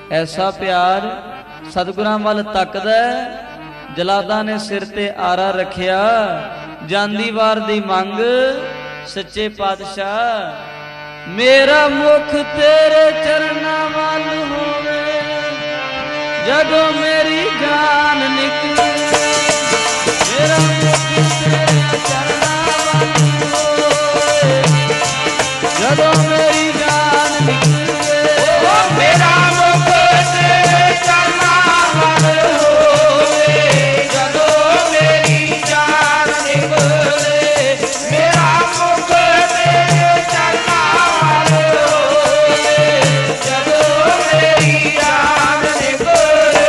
ਐਸਾ ਪਿਆਰ ਸਤਿਗੁਰਾਂ ਵੱਲ ਤੱਕਦਾ, ਜਲਾਦਾਂ ਨੇ ਸਿਰ ਤੇ ਆਰਾ ਰੱਖਿਆ, ਜਾਂਦੀ ਵਾਰ ਦੀ ਮੰਗ ਸੱਚੇ ਪਾਤਸ਼ਾਹ। ਮੇਰਾ ਮੁਖ ਤੇਰੇ ਚਰਨਾਂ ਵੱਲ ਹੋਵੇ, ਜਦੋਂ ਮੇਰੀ ਜਾਨ ਨਿਕਲੇ। ਮੇਰਾ ਮੁਖ ਤੇਰੇ ਚਰਨਾਂ ਵੱਲ ਹੋਵੇ, ਜਦੋਂ ਮੇਰੀ ਜਾਨ ਨਿਕਲੇ। ਮੇਰਾ ਮੁਖ ਤੇਰੇ ਚਰਨਾਂ ਵੱਲ ਹੋਵੇ, ਜਦੋਂ ਮੇਰੀ ਜਾਨ ਨਿਕਲੇ। ਮੇਰਾ ਮੁਖ ਤੇਰੇ ਚਰਨਾਂ ਵੱਲ ਹੋਵੇ, ਜਦੋਂ ਮੇਰੀ ਜਾਨ ਨਿਕਲੇ।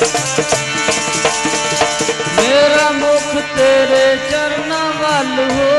ਤੇਰੇ ਚਰਨਾਂ ਵੱਲ ਹੋ